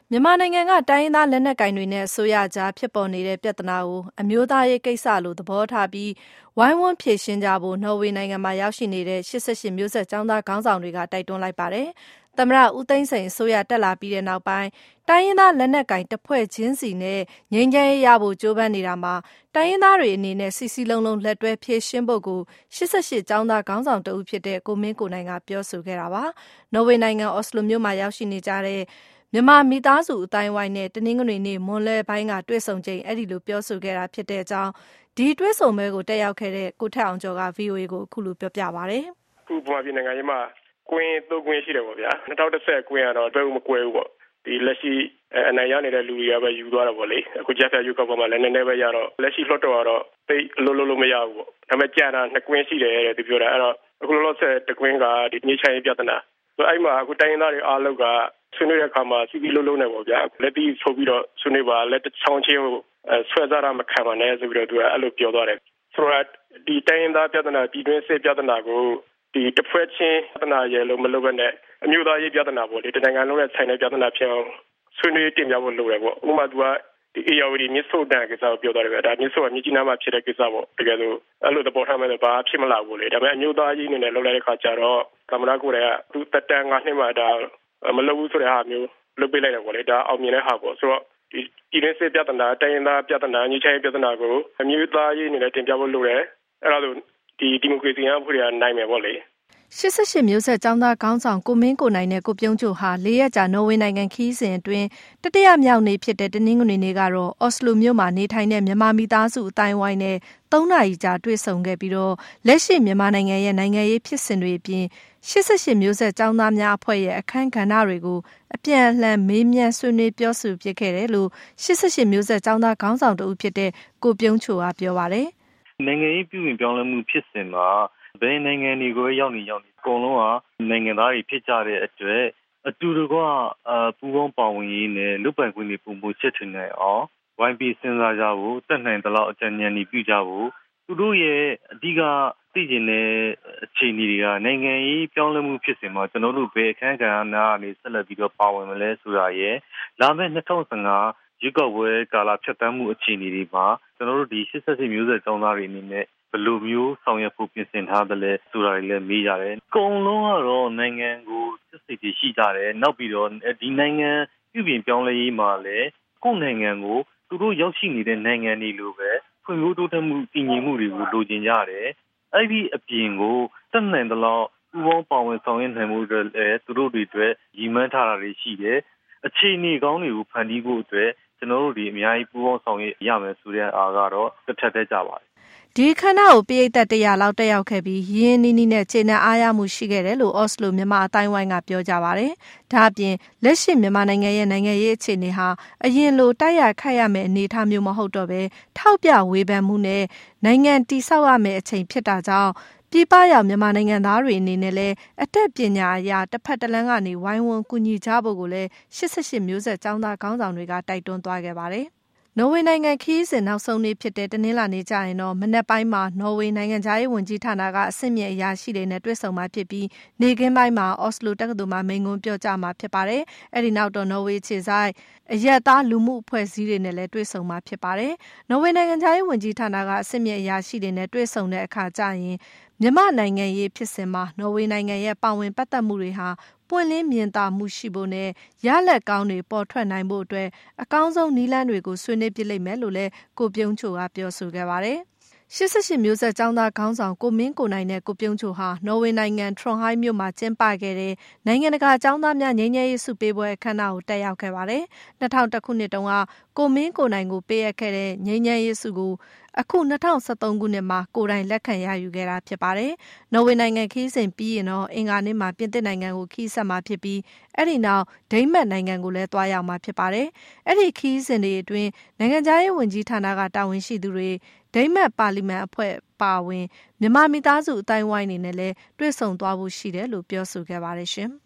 မြန်မာနိုင်ငံကတိုင်းရင်းသားလက်နက်ကိုင်တွေနဲ့အစိုးရကြားဖြစ်ပေါ်နေတဲ့ပြဿနာကိုအမျိုးသားရေးကိစ္စလို့သဘောထားပြီးဝိုင်းဝန်းဖြေရှင်းကြဖို့နော်ဝေနိုင်ငံမှာရောက်ရှိနေတဲ့88မျိုးဆက်ကျောင်းသားခေါင်းဆောင်တွေကတိုက်တွန်းလိုက်ပါတယ်။သမ္မတဦးသိန်းစိန်အစိုးရတက်လာပြီးတဲ့နောက်ပိုင်းတိုင်းရင်းသားလက်နက်ကိုင်တစ်ဖွဲ့ချင်းစီနဲ့ငြိမ်းချမ်းရေးရဖို့ကြိုးပမ်းနေတာမှာတိုင်းရင်းသားတွေအနေနဲ့စီစီလုံးလုံးလက်တွဲဖြေရှင်းဖို့ကို88ကျောင်းသားခေါင်းဆောင်တဦးဖြစ်တဲ့ကိုမင်းကိုနိုင်ကပြောဆိုခဲ့တာပါ။နော်ဝေနိုင်ငံအော်စလိုမြို့မှာရောက်ရှိနေကြတဲ့မြန်မာမိသားစုအတိုင်းဝိုင်းနဲ့တနင်္ဂနွေနေ့မွန်းလွဲပိုင်းကတွေ့ဆုံချိန်အဲ့ဒီလိုပြောဆိုခဲ့တာဖြစ်တဲ့အကြောင်းဒီတွေ့ဆုံပွဲကိုတက်ရောက်ခဲ့တဲ့ကိုထက်အောင်ကျော်က VOA ကိုအခုလိုပြောပြပါဗျ။ခုဗမာပြည်နိုင်ငံရေးမှာကွင်းသုံးကွင်းရှိတယ်ပေါ့ဗျာ2010ကွင်းကတော့တွဲမကွဲဘူးပေါ့ဒီလက်ရှိအနိုင်ရနေတဲ့လူတွေကပဲယူသွားတာပေါ့လေအခုကြက်ပြယူကောက်ပေါ်မှာလည်းနည်းနည်းပဲရတော့လက်ရှိလွှတ်တော်ကတော့သိအလုံးလုံးမရဘူးပေါ့ဒါပေမဲ့ကြာတာနှစ်ကွင်းရှိတယ်တဲ့သူပြောတာအဲ့တော့အခုလောလောဆယ်တကွင်းကဒီငြိမ်းချမ်းရေးပြဿနာအဲ့မှာအခုတိုင်းရင်းသားတွေအားလုံးကဆွေးနွေးတဲ့အခါမှာစီစီလုံးလုံးနဲ့ပေါ့ဗျာလက်တီဆိုပြီးတော့ဆွေးနွေးပါလက်ချောင်းချင်းကိုဆွဲစားရမခံပါနဲ့ဆိုပြီးတော့သူကအဲ့လိုပြောသွားတယ်ဆိုတော့ဒီတိုင်းရင်းသားပြဿနာပြည်တွင်းစစ်ပြဿနာကိုဒီတစ်ဖွဲ့ချင်းပြဿနာရဲ့လို့မလုပ်ဘဲနဲ့အမျိုးသားရေးပြဿနာပေါ့လေတနိုင်ငံလုံးနဲ့ဆိုင်တဲ့ပြဿနာဖြစ်အောင်ဆွေးနွေးတင်ပြဖို့လိုတယ်ပေါ့ဥပမာသူကဒီ ARD မြစ်ဆိုးတန်ကိစ္စကိုပြောသွားတယ်ဗျဒါမြစ်ဆိုးကမြစ်ကြီးနားမှာဖြစ်တဲ့ကိစ္စပေါ့တကယ်လို့အဲ့လိုသဘောထားမဲ့ဘာဖြစ်မလာဘူးလေဒါပေမဲ့အမျိုးသားရေးအနေနဲ့လုပ်လိုက်တဲ့ခါကျတော့သမ္မတကိုယ်တိုင်ကသူတက်တန်း9နှစ်မှဒါမလုပ်ဘူးဆိုတဲ့ဟာမျိုးလုပ်ပေးလိုက်တယ်ပေါ့လေဒါအောင်မြင်တဲ့ဟာပေါ့ဆိုတော့ဒီပြည်တွင်းစစ်ပြဿနာတိုင်းရင်းသားပြဿနာညီချိုင်းပြဿနာကိုအမျိုးသားရေးအနေနဲ့တင်ပြဖို့လိုတယ်အဲ့ဒါဆိုဒီမိုကရေစီအဖို့ရနိုင်မယ်ပေါ့လေ 88မျိုးဆက်ကျောင်းသားခေါင်းဆောင်ကိုမင်းကိုနိုင်နဲ့ကိုပြုံးချိုဟာ၄ရက်ကြာနော်ဝေနိုင်ငံခီးစဉ်အတွင်းတတိယမြောက်နေ့ဖြစ်တဲ့တနင်္ဂနွေနေ့ကတော့အော်စလိုမြို့မှာနေထိုင်တဲ့မြန်မာမိသားစုအတိုင်းဝိုင်းနဲ့3နာရီကြာတွေ့ဆုံခဲ့ပြီးတော့လက်ရှိမြန်မာနိုင်ငံရဲ့နိုင်ငံရေးဖြစ်စဉ်တွေအပြင်88မျိုးဆက်ကျောင်းသားများအဖွဲ့ရဲ့အခမ်းကဏ္ဍတွေကိုအပြန်အလှန်မေးမြန်းဆွေးနွေးပြောဆိုဖြစ်ခဲ့တယ်လို့88မျိုးဆက်ကျောင်းသားခေါင်းဆောင်တဦးဖြစ်တဲ့ကိုပြုံးချိုကပြောပါတယ်။နိုင်ငံရေးပြုပြင်ပြောင်းလဲမှုဖြစ်စဉ်မှာဘယ်နိုင်ငံတွေကိုရောက်နေအကုန်လုံးကနိုင်ငံသားတွေဖြစ်ကြတဲ့အတွက်အတူတကွပူးပေါင်းပါဝင်ရေးနဲ့လူ့ပိုင်ခွင့်တွေပုံမှုချက်ထင်နိုင်အောင်ဝိုင်းပြီးစဉ်းစားကြဖို့တက်နိုင်သလောက်အကြံဉာဏ်တွေပြုကြဖို့သူတို့ရဲ့အဓိကသိကျင်တဲ့အခြေအနေတွေကနိုင်ငံရေးပြောင်းလဲမှုဖြစ်စဉ်မှာကျွန်တော်တို့ဘယ်အခမ်းကဏ္ဍကနေဆက်လက်ပြီးတော့ပါဝင်မလဲဆိုတာရဲ့လာမယ့်2015ရွေးကောက်ပွဲကာလဖြတ်သန်းမှုအခြေအနေတွေမှာကျွန်တော်တို့ဒီ88မျိုးဆက်ကျောင်းသားတွေအနေနဲ့ဘယ်လိုမျိုးဆောင်ရွက်ဖို့ပြင်ဆင်ထားသလဲဆိုတာတွေလည်းမေးကြတယ်။အကုန်လုံးကတော့နိုင်ငံကိုစစ်စစ်ကြီးရှိကြတယ်။နောက်ပြီးတော့ဒီနိုင်ငံပြုပြင်ပြောင်းလဲရေးမှာလည်းကိုယ့်နိုင်ငံကိုသူတို့ရောက်ရှိနေတဲ့နိုင်ငံတွေလိုပဲဖွံ့ဖြိုးတိုးတက်မှုတည်ငြိမ်မှုတွေကိုလိုချင်ကြတယ်။အဲ့ဒီအပြင်ကိုတက်နိုင်သလောက်ပူးပေါင်းပါဝင်ဆောင်ရွက်နိုင်မှုတွေလည်းသူတို့တွေအတွက်ရည်မှန်းထားတာတွေရှိတယ်။အခြေအနေကောင်းတွေကိုဖန်တီးဖို့အတွက်ကျွန်တော်တို့ဒီအများကြီးပူးပေါင်းဆောင်ရွက်ရမယ်ဆိုတဲ့အားကတော့တစ်ထပ်တည်းကြပါတယ်ဒီခန္ဓာကိုပရိသတ်100လောက်တက်ရောက်ခဲ့ပြီးရင်းနီးနီးနဲ့ခြေနှံအားရမှုရှိခဲ့တယ်လို့အော်စလိုမြန်မာအတိုင်းဝိုင်းကပြောကြပါတယ်။ဒါအပြင်လက်ရှိမြန်မာနိုင်ငံရဲ့နိုင်ငံရေးအခြေအနေဟာအရင်လိုတိုက်ရခိုက်ရမယ့်အနေအထားမျိုးမဟုတ်တော့ဘဲထောက်ပြဝေဖန်မှုနဲ့နိုင်ငံတည်ဆောက်ရမယ့်အချိန်ဖြစ်တာကြောင့်ပြည်ပရောက်မြန်မာနိုင်ငံသားတွေအနေနဲ့လည်းအတက်ပညာအရာတစ်ဖက်တစ်လမ်းကနေဝိုင်းဝန်းကူညီကြဖို့ကိုလည်း88မျိုးဆက်ကျောင်းသားခေါင်းဆောင်တွေကတိုက်တွန်းသွားခဲ့ပါတယ်နော်ဝေနိုင်ငံခီးစဉ်နောက်ဆုံးနေ့ဖြစ်တဲ့တနင်္လာနေ့ကျရင်တော့မနက်ပိုင်းမှာနော်ဝေနိုင်ငံသားရေးဝန်ကြီးဌာနကအဆင့်မြင့်အရာရှိတွေနဲ့တွေ့ဆုံမှာဖြစ်ပြီးနေ့ခင်းပိုင်းမှာအော်စလိုတက္ကသိုလ်မှာမိန့်ခွန်းပြောကြားမှာဖြစ်ပါတယ်။အဲဒီနောက်တော့နော်ဝေခြေဆိုင်အရက်သားလူမှုအဖွဲ့အစည်းတွေနဲ့လည်းတွေ့ဆုံမှာဖြစ်ပါတယ်။နော်ဝေနိုင်ငံသားရေးဝန်ကြီးဌာနကအဆင့်မြင့်အရာရှိတွေနဲ့တွေ့ဆုံတဲ့အခါကျရင်မြန်မာနိုင်ငံရေးဖြစ်စဉ်မှာနော်ဝေနိုင်ငံရဲ့ပါဝင်ပတ်သက်မှုတွေဟာပွင့်လင်းမြင်သာမှုရှိဖို့နဲ့ရလက်ကောင်းတွေပေါ်ထွက်နိုင်ဖို့အတွက်အကောင်းဆုံးနည်းလမ်းတွေကိုဆွေးနွေးပြလိမ့်မယ်လို့လည်းကိုပြုံးချိုကပြောဆိုခဲ့ပါတယ်88မျိုးဆက်ကျောင်းသားခေါင်းဆောင်ကိုမင်းကိုနိုင်နဲ့ကိုပြုံးချိုဟာနော်ဝေနိုင်ငံထရွန်ဟိုင်းမြို့မှာကျင်းပခဲ့တဲ့နိုင်ငံတကာကျောင်းသားများငြိမ်းချမ်းရေးဆုပေးပွဲအခမ်းအနားကိုတက်ရောက်ခဲ့ပါတယ်2001ခုနှစ်တုန်းကကိုမင်းကိုနိုင်ကိုပေးအပ်ခဲ့တဲ့ငြိမ်းချမ်းရေးဆုကိုအခု2013ခုနှစ်မှာကိုယ်တိုင်လက်ခံရယူခဲ့တာဖြစ်ပါတယ်။နော်ဝေနိုင်ငံခီးစဉ်ပြီးရင်တော့အင်္ဂါနေ့မှာပြင်သစ်နိုင်ငံကိုခီးဆက်မှာဖြစ်ပြီးအဲ့ဒီနောက်ဒိန်းမတ်နိုင်ငံကိုလည်းတွားရောက်မှာဖြစ်ပါတယ်။အဲ့ဒီခီးစဉ်တွေအတွင်းနိုင်ငံခြားရေးဝန်ကြီးဌာနကတာဝန်ရှိသူတွေဒိန်းမတ်ပါလီမန်အဖွဲ့ပါဝင်မြန်မာမိသားစုအတိုင်းဝိုင်းနေနဲ့လည်းတွေ့ဆုံသွားဖို့ရှိတယ်လို့ပြောဆိုခဲ့ပါတယ်ရှင်။